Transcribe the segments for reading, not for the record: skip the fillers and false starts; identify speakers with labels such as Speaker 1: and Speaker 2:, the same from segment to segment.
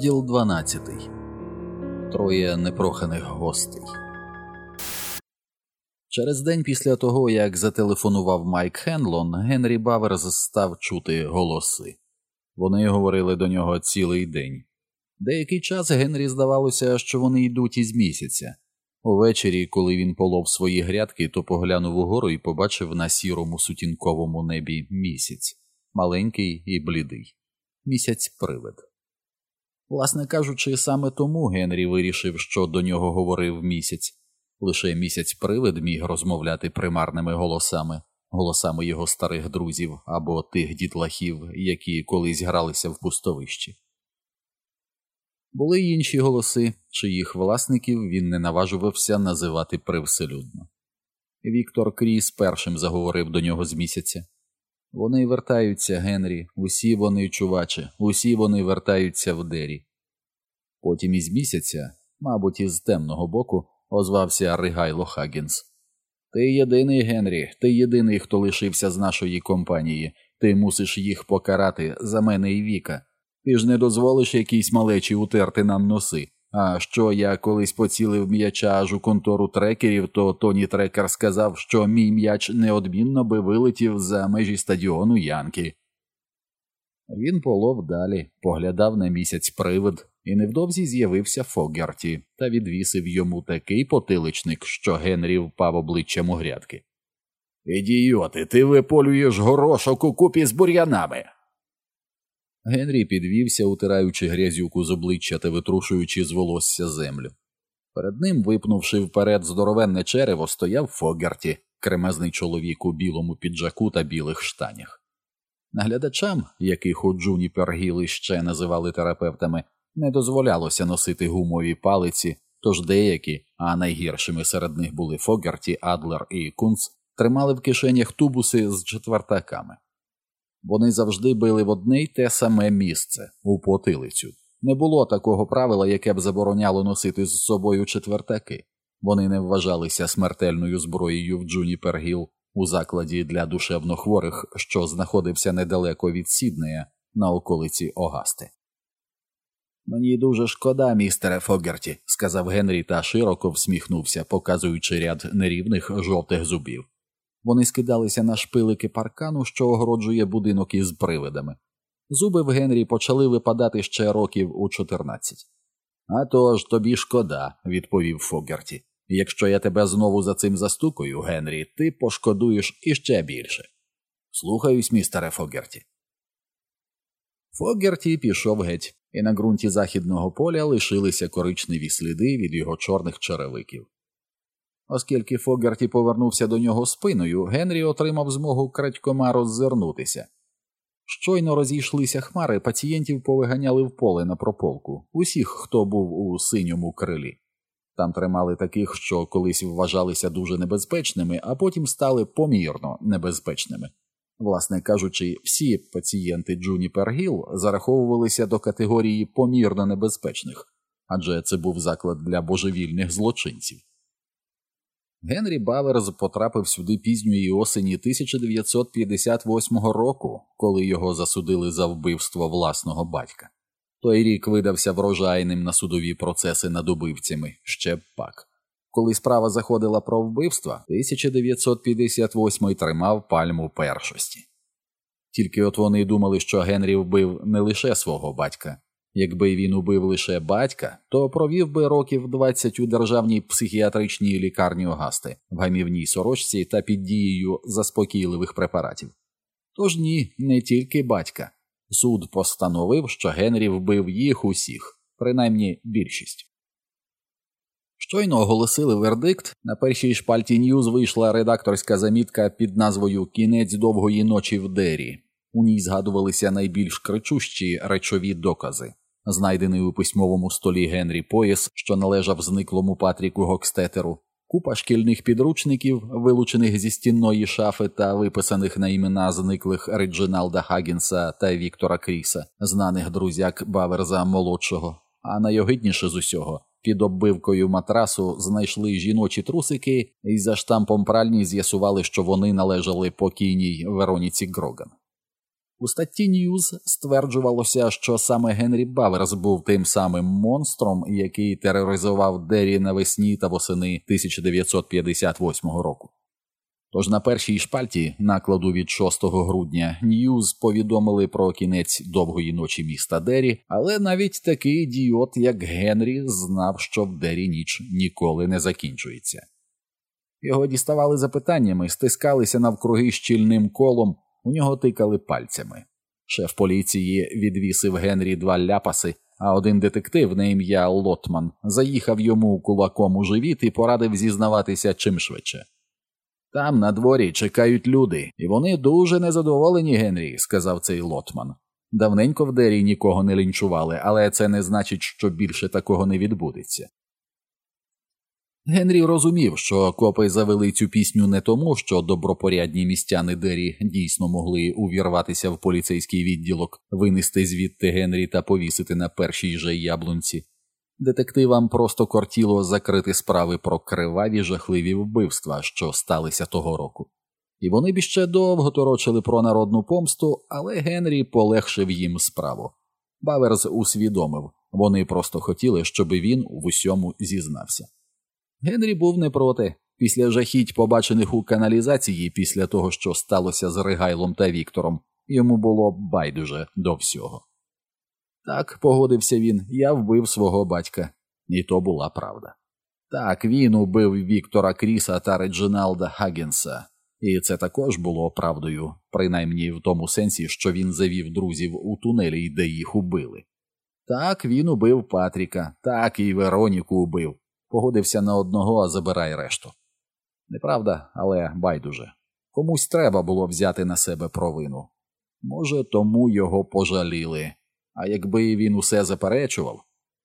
Speaker 1: Розділ 12. Троє непроханих гостей. Через день після того, як зателефонував Майк Хенлон, Генрі Баверс став чути голоси. Вони говорили до нього цілий день. Деякий час Генрі здавалося, що вони йдуть із місяця. Увечері, коли він полов свої грядки, то поглянув угору і побачив на сірому сутінковому небі місяць. Маленький і блідий. Місяць-привид. Власне кажучи, саме тому Генрі вирішив, що до нього говорив місяць. Лише місяць-привид міг розмовляти примарними голосами його старих друзів або тих дітлахів, які колись гралися в пустовищі. Були й інші голоси, чиїх власників він не наважувався називати привселюдно. Віктор Кріс першим заговорив до нього з місяця. «Вони вертаються, Генрі, усі вони, чуваче, усі вони вертаються в Дері». Потім із місяця, мабуть, із темного боку, озвався Ригайло Хаггінс. «Ти єдиний, Генрі, ти єдиний, хто лишився з нашої компанії. Ти мусиш їх покарати за мене і Віка. Ти ж не дозволиш якійсь малечі утерти нам носи. А що я колись поцілив м'яча аж у контору трекерів, то Тоні Трекер сказав, що мій м'яч неодмінно би вилетів за межі стадіону Янки». Він полов далі, поглядав на місяць-привид, і невдовзі з'явився Фоггерті та відвісив йому такий потиличник, що Генрі впав обличчям у грядки. «Ідіоти, ти виполюєш горошок у купі з бур'янами!» Генрі підвівся, утираючи грязюку з обличчя та витрушуючи з волосся землю. Перед ним, випнувши вперед здоровенне черево, стояв Фоггерті, кремезний чоловік у білому піджаку та білих штанях. Наглядачам, яких у Джуніпер Гіл іще називали терапевтами, не дозволялося носити гумові палиці, тож деякі, а найгіршими серед них були Фоггерті, Адлер і Кунц, тримали в кишенях тубуси з четвертаками. Вони завжди били в одне й те саме місце – у потилицю. Не було такого правила, яке б забороняло носити з собою четвертаки. Вони не вважалися смертельною зброєю в Джуніпер Гіл, у закладі для душевнохворих, що знаходився недалеко від Сіднея, на околиці Огасти. «Мені дуже шкода, містере Фоггерті», – сказав Генрі та широко всміхнувся, показуючи ряд нерівних жовтих зубів. Вони скидалися на шпилики паркану, що огороджує будинок із привидами. Зуби в Генрі почали випадати ще років у 14. «А то ж тобі шкода», – відповів Фоггерті. «Якщо я тебе знову за цим застукаю, Генрі, ти пошкодуєш іще більше». «Слухаюсь, містере Фоггерті». Фоггерті пішов геть, і на ґрунті західного поля лишилися коричневі сліди від його чорних черевиків. Оскільки Фоггерті повернувся до нього спиною, Генрі отримав змогу крадькома роззирнутися. Щойно розійшлися хмари, пацієнтів повиганяли в поле на прополку, усіх, хто був у синьому крилі. Там тримали таких, що колись вважалися дуже небезпечними, а потім стали помірно небезпечними. Власне кажучи, всі пацієнти Джуніпер Гіл зараховувалися до категорії помірно небезпечних, адже це був заклад для божевільних злочинців. Генрі Баверс потрапив сюди пізньої осені 1958 року, коли його засудили за вбивство власного батька. Той рік видався врожайним на судові процеси над убивцями, ще б пак. Коли справа заходила про вбивство, 1958 тримав пальму першості. Тільки от вони думали, що Генрі вбив не лише свого батька. Якби він убив лише батька, то провів би років 20 у державній психіатричній лікарні Огасти, в гамівній сорочці та під дією заспокійливих препаратів. Тож ні, не тільки батька. Суд постановив, що Генрі вбив їх усіх, принаймні більшість. Щойно оголосили вердикт, на першій шпальті Ньюз вийшла редакторська замітка під назвою «Кінець довгої ночі в Дері». У ній згадувалися найбільш кричущі речові докази. Знайдений у письмовому столі Генрі пояс, що належав зниклому Патріку Гокстетеру, купа шкільних підручників, вилучених зі стінної шафи та виписаних на імена зниклих Реджиналда Хаггінса та Віктора Кріса, знаних друзяк Баверза-молодшого. А найогидніше з усього – під оббивкою матрасу знайшли жіночі трусики і за штампом пральні з'ясували, що вони належали покійній Вероніці Гроган. У статті News стверджувалося, що саме Генрі Баверс був тим самим монстром, який тероризував Деррі навесні та восени 1958 року. Тож на першій шпальті накладу від 6 грудня News повідомили про кінець довгої ночі міста Деррі, але навіть такий ідіот, як Генрі, знав, що в Деррі ніч ніколи не закінчується. Його діставали запитаннями, стискалися навкруги щільним колом, у нього тикали пальцями. Шеф поліції відвісив Генрі 2 ляпаси, а один детектив на ім'я Лотман заїхав йому кулаком у живіт і порадив зізнаватися чим швидше. «Там на дворі чекають люди, і вони дуже незадоволені, Генрі», – сказав цей Лотман. «Давненько в Деррі нікого не лінчували, але це не значить, що більше такого не відбудеться». Генрі розумів, що копи завели цю пісню не тому, що добропорядні містяни Деррі дійсно могли увірватися в поліцейський відділок, винести звідти Генрі та повісити на першій же яблунці. Детективам просто кортіло закрити справи про криваві жахливі вбивства, що сталися того року. І вони б іще довго торочили про народну помсту, але Генрі полегшив їм справу. Баверс усвідомив, вони просто хотіли, щоб він в усьому зізнався. Генрі був не проти. Після жахіть, побачених у каналізації, після того, що сталося з Ригайлом та Віктором, йому було байдуже до всього. «Так», – погодився він, – «я вбив свого батька». І то була правда. Так, він убив Віктора Кріса та Реджиналда Хаггінса. І це також було правдою, принаймні в тому сенсі, що він завів друзів у тунелі, де їх убили. Так, він убив Патріка, так і Вероніку убив. Погодився на одного, а забирай решту. Неправда, але байдуже. Комусь треба було взяти на себе провину. Може, тому його пожаліли. А якби він усе заперечував?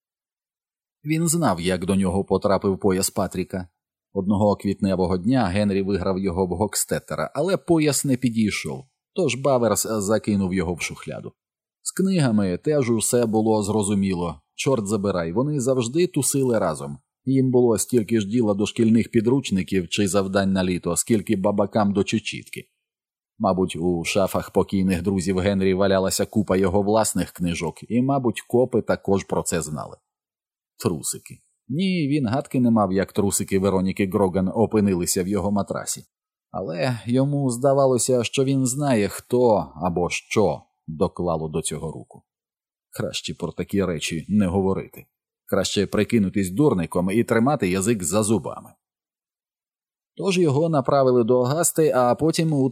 Speaker 1: Він знав, як до нього потрапив пояс Патріка. Одного квітневого дня Генрі виграв його в Гокстеттера, але пояс не підійшов, тож Баверс закинув його в шухляду. З книгами теж усе було зрозуміло. Чорт забирай, вони завжди тусили разом. Їм було стільки ж діла до шкільних підручників чи завдань на літо, скільки бабакам до чечітки. Мабуть, у шафах покійних друзів Генрі валялася купа його власних книжок, і, мабуть, копи також про це знали. Трусики. Ні, він гадки не мав, як трусики Вероніки Гроган опинилися в його матрасі. Але йому здавалося, що він знає, хто або що доклало до цього руку. Краще про такі речі не говорити. Краще прикинутись дурником і тримати язик за зубами. Тож його направили до Агасти, а потім у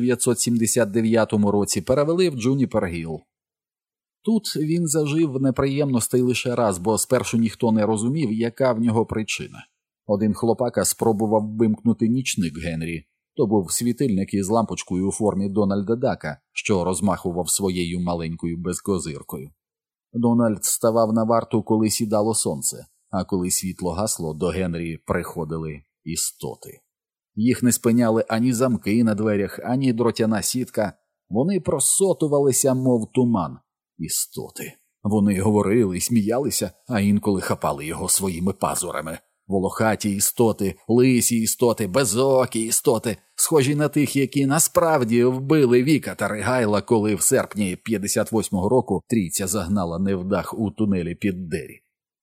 Speaker 1: 1979 році перевели в Джуніпер-Гілл. Тут він зажив неприємностей лише раз, бо спершу ніхто не розумів, яка в нього причина. Один хлопака спробував вимкнути нічник Генрі. То був світильник із лампочкою у формі Дональда Дака, що розмахував своєю маленькою безкозиркою. Дональд ставав на варту, коли сідало сонце, а коли світло гасло, до Генрі приходили істоти. Їх не спиняли ані замки на дверях, ані дротяна сітка. Вони просотувалися, мов туман. Істоти. Вони говорили, сміялися, а інколи хапали його своїми пазурами. Волохаті істоти, лисі істоти, безокі істоти, схожі на тих, які насправді вбили Віка та Ригайла, коли в серпні 58-го року трійця загнала невдах у тунелі під Деррі.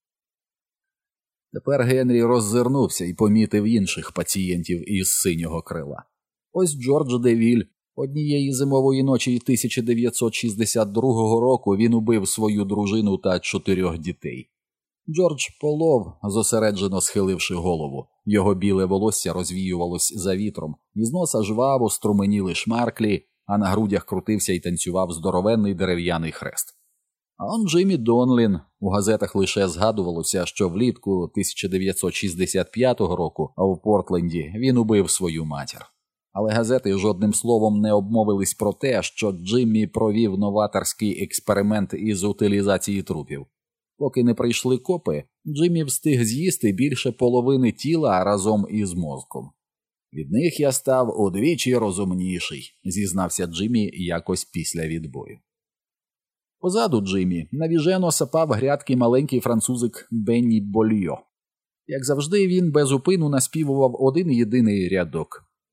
Speaker 1: Тепер Генрі роззирнувся і помітив інших пацієнтів із синього крила. Ось Джордж Девіль. Однієї зимової ночі 1962 року він убив свою дружину та 4 дітей. Джордж Полов, зосереджено схиливши голову. Його біле волосся розвіювалось за вітром, із носа жваво струменіли шмарклі, а на грудях крутився і танцював здоровенний дерев'яний хрест. А он Джиммі Донлін. У газетах лише згадувалося, що влітку 1965 року в Портленді він убив свою матір. Але газети жодним словом не обмовились про те, що Джиммі провів новаторський експеримент із утилізації трупів. Поки не прийшли копи, Джиммі встиг з'їсти більше половини тіла разом із мозком. «Від них я став удвічі розумніший», – зізнався Джиммі якось після відбою. Позаду Джиммі навіжено сапав грядки маленький французик Бенні Больйо. Як завжди, він без упину наспівував один єдиний рядок.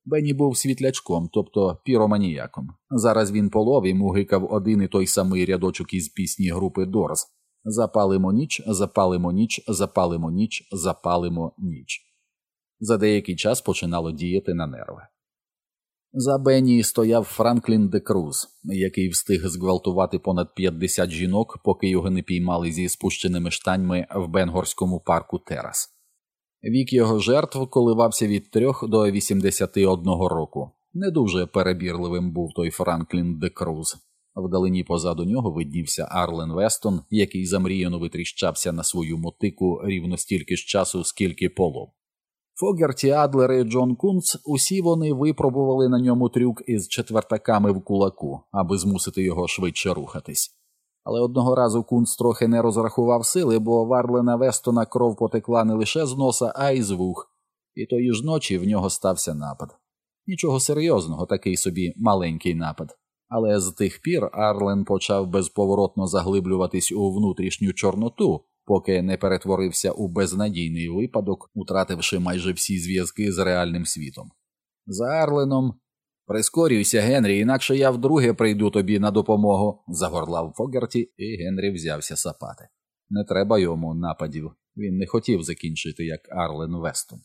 Speaker 1: Бенні був світлячком, тобто піроманіяком. Зараз він полов і мугикав один і той самий рядочок із пісні групи Дорс. Запалимо ніч, запалимо ніч, запалимо ніч, запалимо ніч. За деякий час починало діяти на нерви. За Бенні стояв Франклін де Круз, який встиг зґвалтувати понад 50 жінок, поки його не піймали зі спущеними штаньми в Бенгорському парку Терас. Вік його жертв коливався від 3 до 81 року. Не дуже перебірливим був той Франклін де Круз. Вдалині позаду нього виднівся Арлен Вестон, який замріяно витріщався на свою мотику рівно стільки ж часу, скільки полов. Фогерті, Адлер і Джон Кунц – усі вони випробували на ньому трюк із четвертаками в кулаку, аби змусити його швидше рухатись. Але одного разу Кунц трохи не розрахував сили, бо в Арлена Вестона кров потекла не лише з носа, а й з вух. І тої ж ночі в нього стався напад. Нічого серйозного, такий собі маленький напад. Але з тих пір Арлен почав безповоротно заглиблюватись у внутрішню чорноту, поки не перетворився у безнадійний випадок, утративши майже всі зв'язки з реальним світом. За Арленом «Прискорюйся, Генрі, інакше я вдруге прийду тобі на допомогу», – загорлав Фогерті, і Генрі взявся сапати. Не треба йому нападів, він не хотів закінчити, як Арлен Вестон.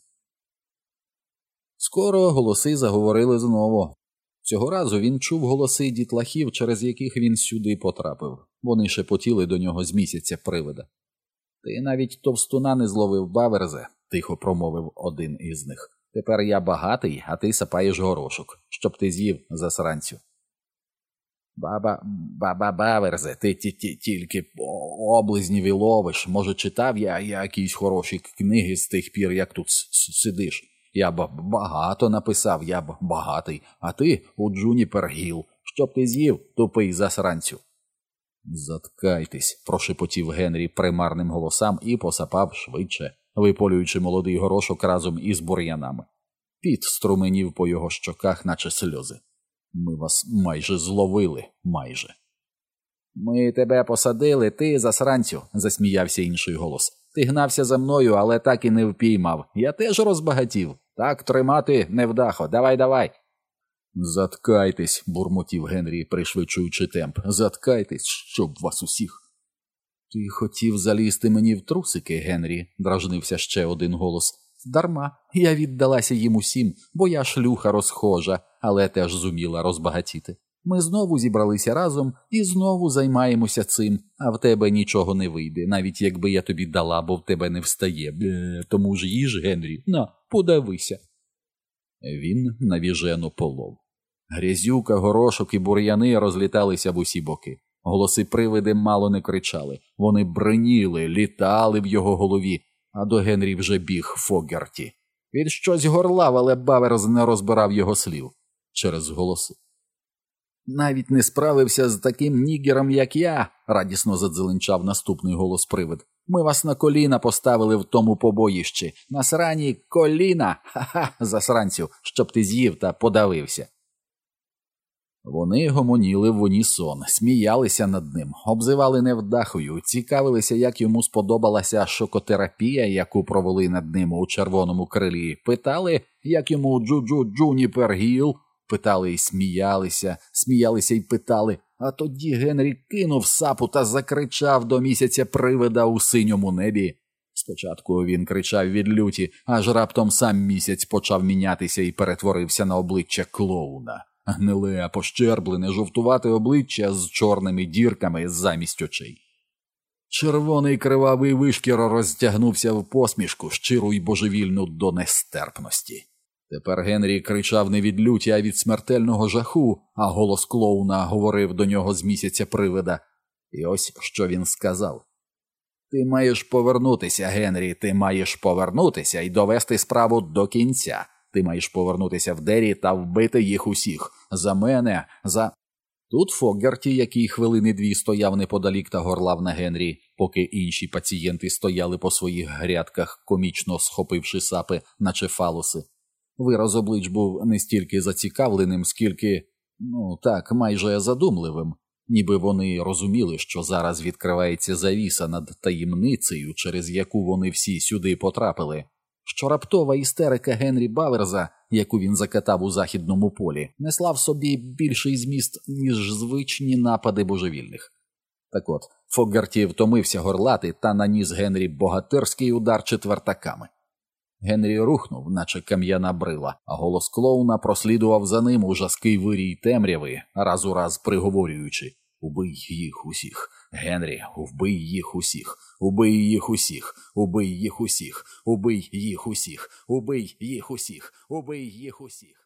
Speaker 1: Скоро голоси заговорили знову. Цього разу він чув голоси дітлахів, через яких він сюди потрапив. Вони шепотіли до нього з місяця привида. «Ти навіть товстуна не зловив, Баверзе», – тихо промовив один із них. «Тепер я багатий, а ти сапаєш горошок, щоб ти з'їв, засранцю». Баверзе, ти тільки облизнів і ловиш. Може, читав я якісь хороші книги з тих пір, як тут сидиш? Я б багато написав, я б багатий, а ти у Джуніпер Гіл, щоб ти з'їв, тупий засранцю». «Заткайтесь», – прошепотів Генрі примарним голосам і посапав швидше, виполюючи молодий горошок разом із бур'янами. Піт струменів по його щоках, наче сльози. «Ми вас майже зловили, майже». «Ми тебе посадили, ти, засранцю», – засміявся інший голос. «Ти гнався за мною, але так і не впіймав. Я теж розбагатів. Так тримати невдахо. Давай». «Заткайтесь», – бурмотів Генрі, пришвидшуючи темп. «Заткайтесь, щоб вас усіх». «Ти хотів залізти мені в трусики, Генрі», – дражнився ще один голос. «Дарма. Я віддалася їм усім, бо я шлюха розхожа, але теж зуміла розбагатіти. Ми знову зібралися разом і знову займаємося цим, а в тебе нічого не вийде, навіть якби я тобі дала, бо в тебе не встає. Тому ж їж, Генрі, на, подавися». Він навіжено полов. Грязюка, горошок і бур'яни розліталися в усі боки. Голоси привиди мало не кричали. Вони бриніли, літали в його голові, а до Генрі вже біг Фогерті. Він щось горлав, але Баверз не розбирав його слів через голоси. «Навіть не справився з таким нігером, як я», – радісно задзеленчав наступний голос привид. «Ми вас на коліна поставили в тому побоїщі. На срані коліна! Ха-ха, засранцю, щоб ти з'їв та подавився». Вони гомоніли в унісон, сміялися над ним, обзивали невдахою, цікавилися, як йому сподобалася шокотерапія, яку провели над ним у червоному крилі, питали, як йому Джуніпер Гіл, питали і сміялися, сміялися й питали, а тоді Генрі кинув сапу та закричав до місяця привида у синьому небі. Спочатку він кричав від люті, аж раптом сам місяць почав мінятися і перетворився на обличчя клоуна. Гниле, пощерблене, жовтувате обличчя з чорними дірками замість очей. Червоний кривавий вишкір розтягнувся в посмішку, щиру й божевільну до нестерпності. Тепер Генрі кричав не від люті, а від смертельного жаху, а голос клоуна говорив до нього з місяця привида. І ось що він сказав. «Ти маєш повернутися, Генрі, ти маєш повернутися і довести справу до кінця. Ти маєш повернутися в Дері та вбити їх усіх. За мене, за...» Тут Фогерті, який хвилини дві стояв неподалік та горлав на Генрі, поки інші пацієнти стояли по своїх грядках, комічно схопивши сапи, наче фалуси. Вираз облич був не стільки зацікавленим, скільки, майже задумливим. Ніби вони розуміли, що зараз відкривається завіса над таємницею, через яку вони всі сюди потрапили. що раптова істерика Генрі Баверза, яку він закатав у західному полі, несла в собі більший зміст, ніж звичні напади божевільних. Так от, Фоггарті втомився горлати та наніс Генрі богатирський удар четвертаками. Генрі рухнув, наче кам'яна брила, а голос клоуна прослідував за ним у жаский вирій темряви, раз у раз приговорюючи: «Убий їх усіх! Генрі, вбий їх усіх! Убий їх усіх! Убий їх усіх! Убий їх усіх! Убий їх усіх! Убий їх усіх!»